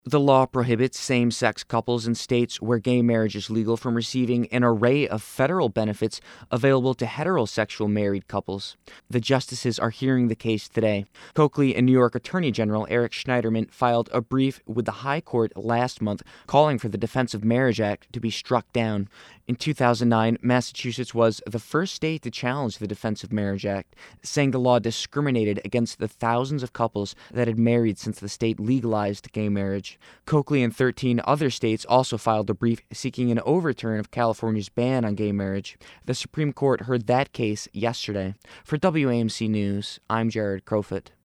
The law prohibits same-sex couples in states where gay marriage is legal from receiving an array of federal benefits available to heterosexual married couples. The justices are hearing the case today. Coakley and New York Attorney General Eric Schneiderman filed a brief with the High Court last month calling for the Defense of Marriage Act to be struck down. In 2009, Massachusetts was the first state to challenge the Defense of Marriage Act, saying the law discriminated against the thousands of couples that had married since the state legalized gay marriage. Coakley and 13 other states also filed a brief seeking an overturn of California's ban on gay marriage. The Supreme Court heard that case yesterday. For WAMC News, I'm Jared Crowfoot.